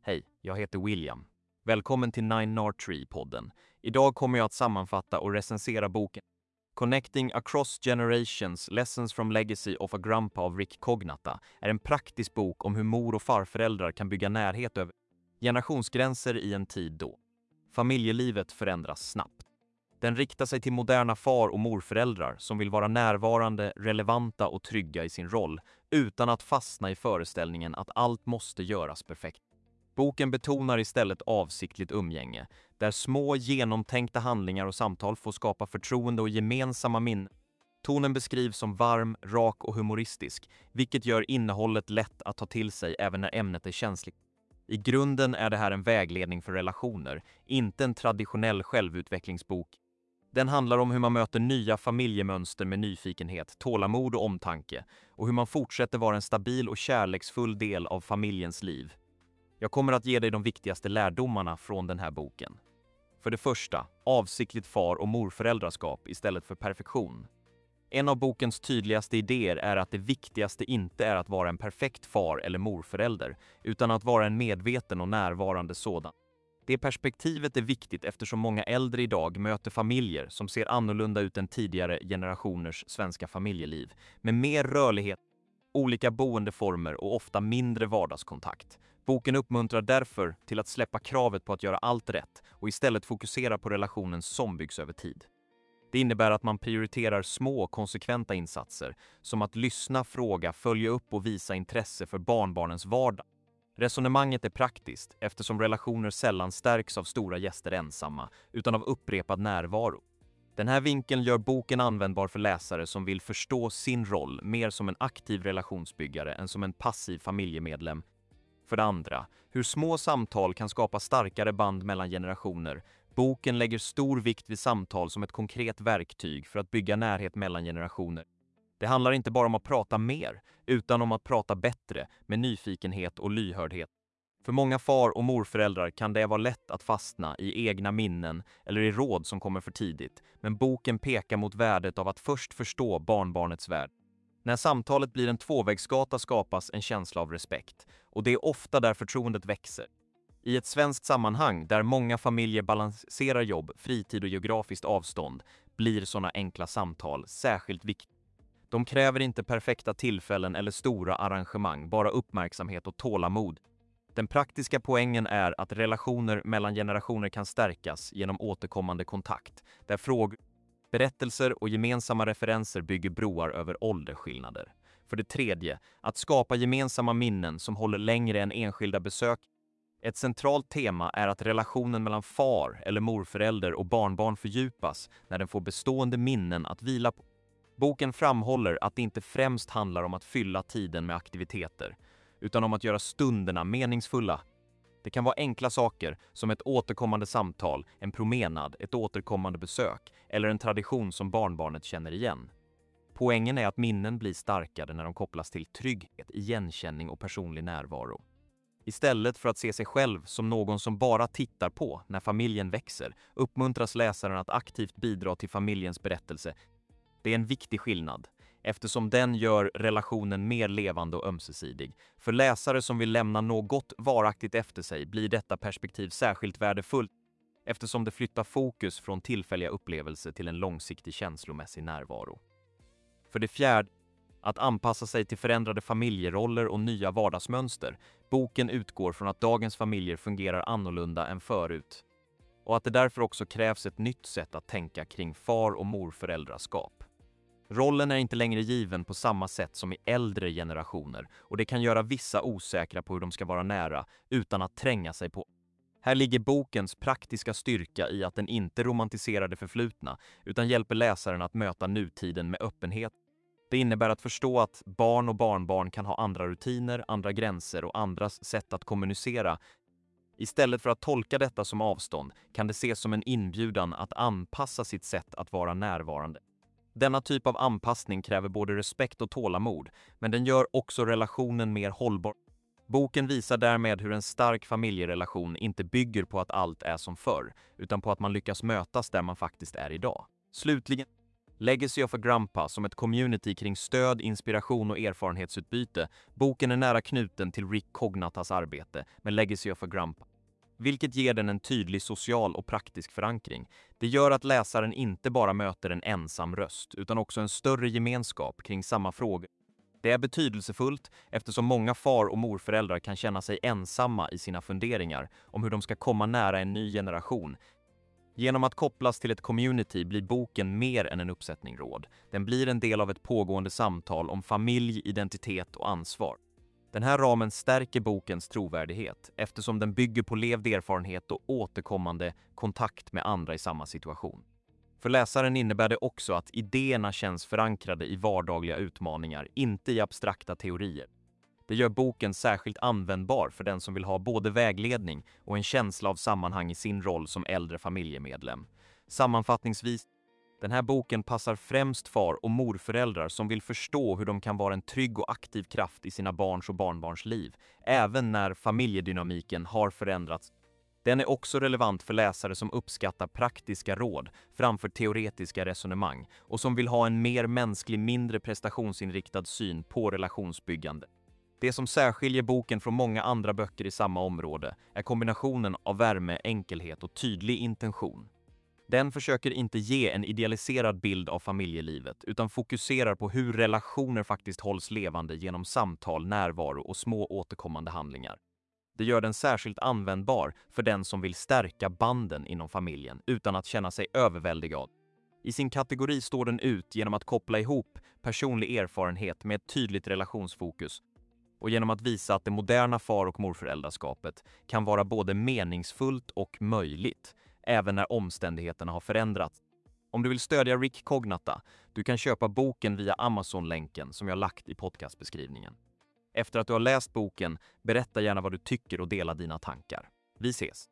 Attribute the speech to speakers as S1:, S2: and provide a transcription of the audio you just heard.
S1: Hej, jag heter William. Välkommen till Nine Nard Tree-podden. Idag kommer jag att sammanfatta och recensera boken Connecting Across Generations Lessons from Legacy of a Grandpa av Rick Cognata är en praktisk bok om hur mor- och farföräldrar kan bygga närhet över generationsgränser i en tid då familjelivet förändras snabbt. Den riktar sig till moderna far- och morföräldrar som vill vara närvarande, relevanta och trygga i sin roll utan att fastna i föreställningen att allt måste göras perfekt. Boken betonar istället avsiktligt umgänge, där små genomtänkta handlingar och samtal får skapa förtroende och gemensamma minnen. Tonen beskrivs som varm, rak och humoristisk, vilket gör innehållet lätt att ta till sig även när ämnet är känsligt. I grunden är det här en vägledning för relationer, inte en traditionell självutvecklingsbok. Den handlar om hur man möter nya familjemönster med nyfikenhet, tålamod och omtanke, och hur man fortsätter vara en stabil och kärleksfull del av familjens liv. Jag kommer att ge dig de viktigaste lärdomarna från den här boken. För det första, avsiktligt far- och morföräldraskap istället för perfektion. En av bokens tydligaste idéer är att det viktigaste inte är att vara en perfekt far- eller morförälder, utan att vara en medveten och närvarande sådan. Det perspektivet är viktigt eftersom många äldre idag möter familjer som ser annorlunda ut än tidigare generationers svenska familjeliv, med mer rörlighet, olika boendeformer och ofta mindre vardagskontakt. Boken uppmuntrar därför till att släppa kravet på att göra allt rätt och istället fokusera på relationen som byggs över tid. Det innebär att man prioriterar små, konsekventa insatser, som att lyssna, fråga, följa upp och visa intresse för barnbarnens vardag. Resonemanget är praktiskt eftersom relationer sällan stärks av stora gäster ensamma, utan av upprepad närvaro. Den här vinkeln gör boken användbar för läsare som vill förstå sin roll mer som en aktiv relationsbyggare än som en passiv familjemedlem. För det andra, hur små samtal kan skapa starkare band mellan generationer. Boken lägger stor vikt vid samtal som ett konkret verktyg för att bygga närhet mellan generationer. Det handlar inte bara om att prata mer, utan om att prata bättre med nyfikenhet och lyhördhet. För många far- och morföräldrar kan det vara lätt att fastna i egna minnen eller i råd som kommer för tidigt, men boken pekar mot värdet av att först förstå barnbarnets värld. När samtalet blir en tvåvägsgata skapas en känsla av respekt, och det är ofta där förtroendet växer. I ett svenskt sammanhang där många familjer balanserar jobb, fritid och geografiskt avstånd blir sådana enkla samtal särskilt viktiga. De kräver inte perfekta tillfällen eller stora arrangemang, bara uppmärksamhet och tålamod. Den praktiska poängen är att relationer mellan generationer kan stärkas genom återkommande kontakt, där frågor, berättelser och gemensamma referenser bygger broar över åldersskillnader. För det tredje, att skapa gemensamma minnen som håller längre än enskilda besök. Ett centralt tema är att relationen mellan far- eller morförälder och barnbarn fördjupas när den får bestående minnen att vila på. Boken framhåller att det inte främst handlar om att fylla tiden med aktiviteter, utan om att göra stunderna meningsfulla. Det kan vara enkla saker som ett återkommande samtal, en promenad, ett återkommande besök eller en tradition som barnbarnet känner igen. Poängen är att minnen blir starkare när de kopplas till trygghet, igenkänning och personlig närvaro. Istället för att se sig själv som någon som bara tittar på när familjen växer, uppmuntras läsaren att aktivt bidra till familjens berättelse. Det är en viktig skillnad, eftersom den gör relationen mer levande och ömsesidig. För läsare som vill lämna något varaktigt efter sig blir detta perspektiv särskilt värdefullt, eftersom det flyttar fokus från tillfälliga upplevelser till en långsiktig känslomässig närvaro. För det fjärde, att anpassa sig till förändrade familjeroller och nya vardagsmönster. Boken utgår från att dagens familjer fungerar annorlunda än förut, och att det därför också krävs ett nytt sätt att tänka kring far- och morföräldraskap. Rollen är inte längre given på samma sätt som i äldre generationer, och det kan göra vissa osäkra på hur de ska vara nära utan att tränga sig på. Här ligger bokens praktiska styrka i att den inte romantiserar det förflutna, utan hjälper läsaren att möta nutiden med öppenhet. Det innebär att förstå att barn och barnbarn kan ha andra rutiner, andra gränser och andras sätt att kommunicera. Istället för att tolka detta som avstånd kan det ses som en inbjudan att anpassa sitt sätt att vara närvarande. Denna typ av anpassning kräver både respekt och tålamod, men den gör också relationen mer hållbar. Boken visar därmed hur en stark familjerelation inte bygger på att allt är som förr, utan på att man lyckas mötas där man faktiskt är idag. Slutligen, Legacy of a Grandpa som ett community kring stöd, inspiration och erfarenhetsutbyte. Boken är nära knuten till Rick Cognatas arbete med Legacy of a Grandpa, vilket ger den en tydlig social och praktisk förankring. Det gör att läsaren inte bara möter en ensam röst, utan också en större gemenskap kring samma fråga. Det är betydelsefullt eftersom många far- och morföräldrar kan känna sig ensamma i sina funderingar om hur de ska komma nära en ny generation. Genom att kopplas till ett community blir boken mer än en uppsättning råd. Den blir en del av ett pågående samtal om familj, identitet och ansvar. Den här ramen stärker bokens trovärdighet eftersom den bygger på levd erfarenhet och återkommande kontakt med andra i samma situation. För läsaren innebär det också att idéerna känns förankrade i vardagliga utmaningar, inte i abstrakta teorier. Det gör boken särskilt användbar för den som vill ha både vägledning och en känsla av sammanhang i sin roll som äldre familjemedlem. Sammanfattningsvis, den här boken passar främst far- och morföräldrar som vill förstå hur de kan vara en trygg och aktiv kraft i sina barns och barnbarns liv, även när familjedynamiken har förändrats. Den är också relevant för läsare som uppskattar praktiska råd framför teoretiska resonemang och som vill ha en mer mänsklig, mindre prestationsinriktad syn på relationsbyggande. Det som särskiljer boken från många andra böcker i samma område är kombinationen av värme, enkelhet och tydlig intention. Den försöker inte ge en idealiserad bild av familjelivet utan fokuserar på hur relationer faktiskt hålls levande genom samtal, närvaro och små återkommande handlingar. Det gör den särskilt användbar för den som vill stärka banden inom familjen utan att känna sig överväldigad. I sin kategori står den ut genom att koppla ihop personlig erfarenhet med ett tydligt relationsfokus och genom att visa att det moderna far- och morföräldraskapet kan vara både meningsfullt och möjligt, även när omständigheterna har förändrats. Om du vill stödja Rick Cognata, du kan köpa boken via Amazon-länken som jag lagt i podcastbeskrivningen. Efter att du har läst boken, berätta gärna vad du tycker och dela dina tankar. Vi ses!